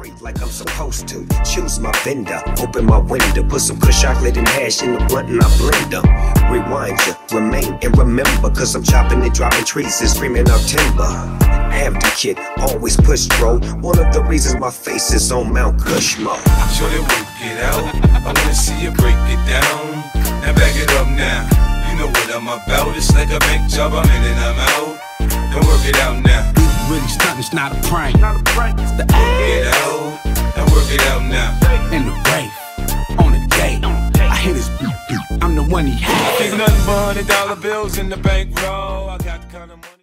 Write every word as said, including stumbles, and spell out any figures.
breathe like I'm supposed to. Choose my vendor, open my window, put some kush chocolate and hash in the blunt and I blend them. Rewind ya, remain and remember, cause I'm chopping and dropping trees and screaming out timber. Advocate, always push bro. One of the reasons my face is on Mount Cushmore. Show them work it out, I wanna see you break it down. Now back it up now, you know what I'm about. It's like a bank job, I'm in and I'm out. Don't work it out now. Really stuntin', it's not a prank. It's the Work it out, now work it out now. and the rave on the day. I hit his beat, I'm the one he had. There's nothing but a dollar bills in the bankroll. I got